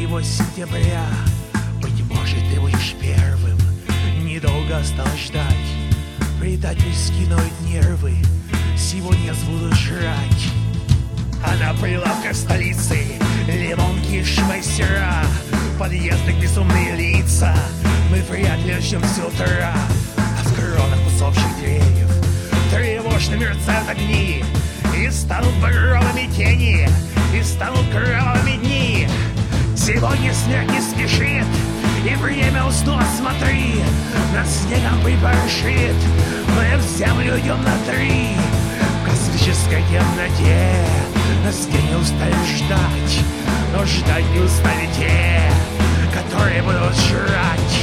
сентября. Быть может, ты будешь первым. Недолго осталось ждать. Предатель скинует нервы. Сегодня я буду жрать. А на прилавках столицы лимонки, шмайсера, подъездах безумные лица. Мы вряд ли ждем с утра. А в кронах усопших деревьев тревожно мерцают огни. И станут багровыми тени, и станут кровавыми дни. Сегодня смерть не спешит, и время уснуть, смотри. Над снегом припорошит, мы в землю идем на 3. В космической темноте нас не устали ждать, но ждать не устали те, которые будут жрать.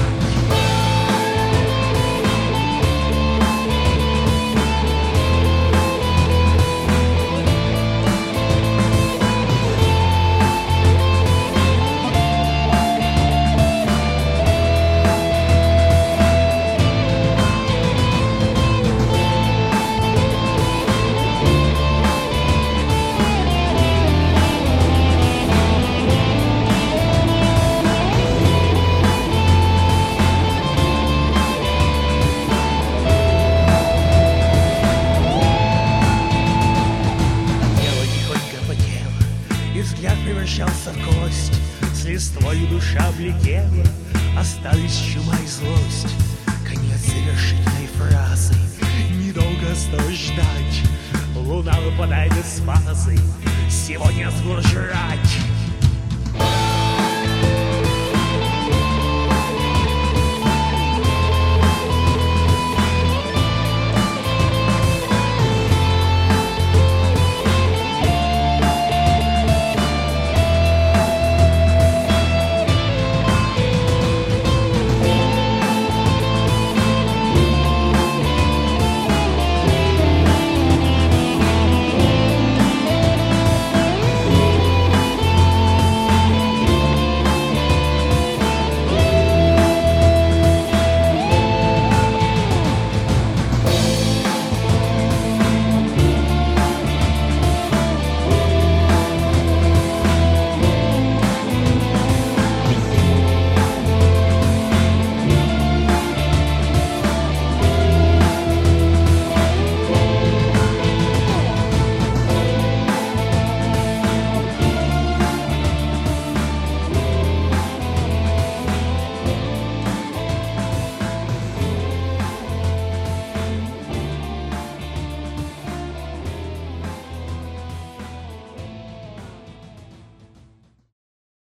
Взгляд превращался в кость, с листвою душа облетела, остались чума и злость. Конец завершительной фразы, недолго осталось ждать. Луна выпадает из фазы, сегодня нас будут жрать.